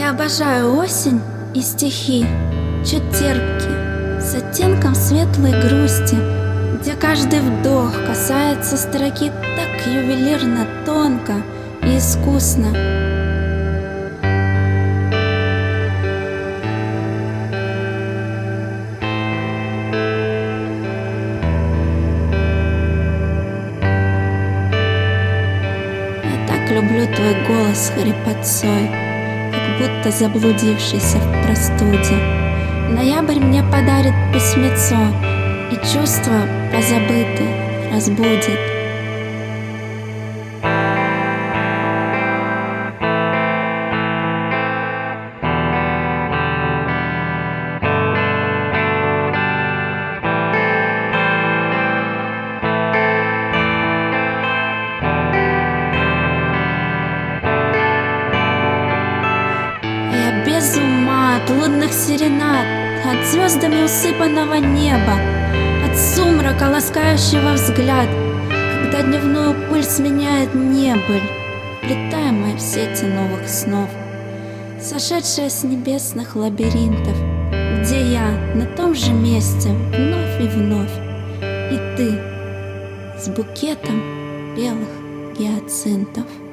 Я обожаю осень и стихи, чуть терпкие, с оттенком светлой грусти, где каждый вдох касается строки так ювелирно, тонко и искусно. Я так люблю твой голос хрипотцой, как будто заблудившийся в простуде. Ноябрь мне подарит письмецо, и чувства позабытые разбудит. Я без ума от лунных серенад, от звездами усыпанного неба, от сумрака, ласкающего взгляд, когда дневную пыль сменяет небыль, плетаемая в сети новых снов, сошедшая с небесных лабиринтов, где я на том же месте вновь и вновь, и ты с букетом белых гиацинтов.